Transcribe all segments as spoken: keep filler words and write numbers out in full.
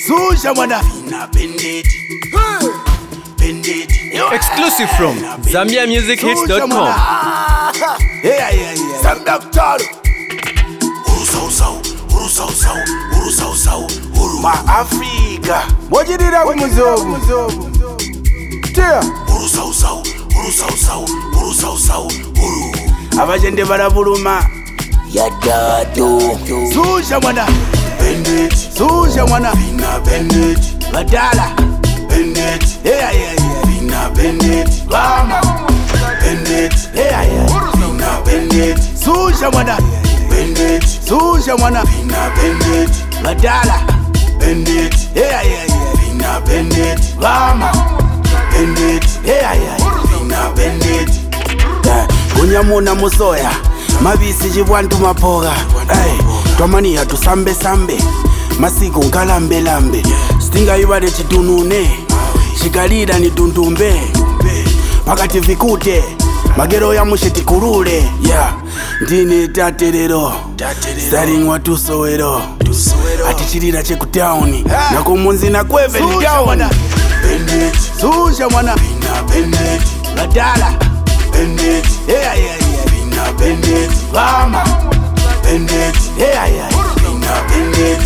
Suja mwana Vina Bandit Bandit Exclusive from Zambia Music Hits dot com. Yeah, yeah, yeah. Sandaktar Uru sau sau, uru sau sau, uru sau sau, uru Ma Afrika Mojidira kumuzobu Tia Uru sau sau, uru sau sau, uru sau sau, uru Abajende barabuluma Yadado Suja mwana Bandit Suja mwana Vina Bandit Badala Bandit Yeah, yeah, yeah Vina Bandit Rama Bandit Yeah, yeah Vina Bandit Suja mwana Bandit Suja mwana Vina Bandit Badala Bandit Yeah, yeah, yeah Vina Bandit Rama Bandit Yeah, yeah Vina Bandit Kunyamuna musoya Mabisi jibwantu mapoga Ay, twamani hatu sambe sambe Masiku nkalambe lambe Stinga ibade chitunune Shikalida ni tundumbe Pakati vikute Magero ya musheti kurule Yeah, ndine taterero Starring wa tusowero Atichirira cheku town Nako munzi na kweve ni down Bandit Suja mwana Vina Bandit Badala Bandit Yeah, yeah, yeah Vina Bandit Rama Bandit Yeah, yeah Vina Bandit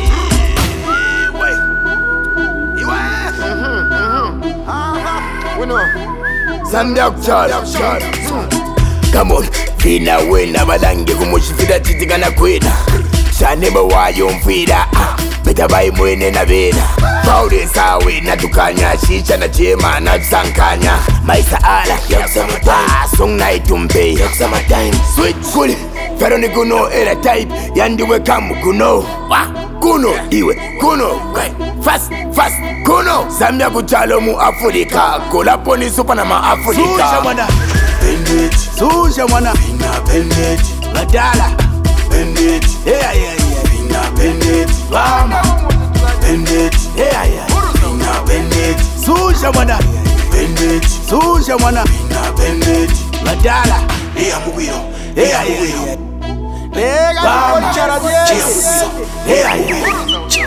Sandaktar Come on, Vina wena balange kumushifira titigana kwena Shaneba wayo mfira Beta bai mwene na vena Paule sawe na tukanya Shisha na chema na tusankanya Maisa ala Yakusama time Song na itumpe Yakusama time Sweet kuli Fero ni kuno era type Yandiwe kamu kuno Kuno iwe kuno Fast fast kuno Zambia kuchalo mu Afrika Kolapo ni supa na ma Afrika Suja mwana Bandit Suja mwana Vina Bandit Badala Bandit Yeah, yeah, yeah Vina Bandit Rama Bandit Yeah, yeah Vina Bandit Suja mwana Bandit Suja mwana Vina Bandit Badala Yeah, mugwiro Yeah, yeah, yeah Rama Yeah, yeah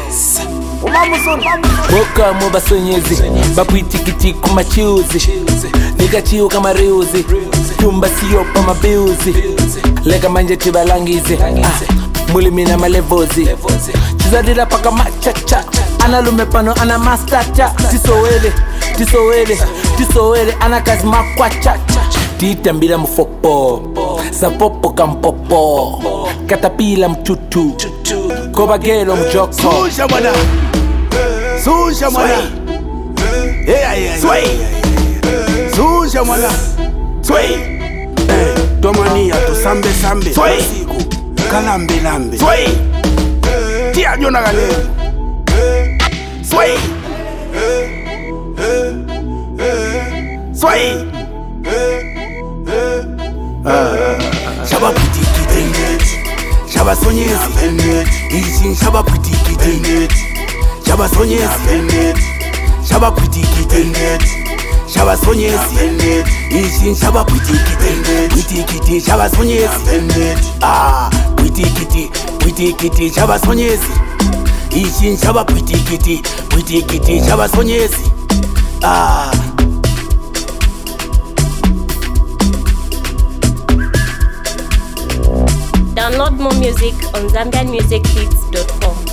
Boka mu basonyezi bakwitikiti ku machuzi Nikachiu kama reuzi Tumba siyo pa mabiuzi Lega manje tibalangizi ah, Mulimi na malevozi Chizadira paka machacha Ana lume pano ana mastacha Tisowele, tisowele, tisowele Ana kazi makwacha Titambila mfopo Zapopo kampopo Katapila mtutu Kobagelo mjoko Suja mwana Suja mwana Yeah, yeah, Sway Suja mwana Sway Tomania tu sambe sambe Sway Kalambe lambe Sway Tia jona gale Sway Sway Shaba piti kiti Shaba sonyezi Ishin shaba piti kiti Shaba sonyezi Shaba piti kiti Shaba sonyezi Ishin shaba piti kiti Piti kiti shaba sonyezi Ah, piti kiti Piti kiti shaba sonyezi Ishin shaba piti kiti Piti kiti shaba sonyezi Ah Download more music on Zambian Music Hits dot com.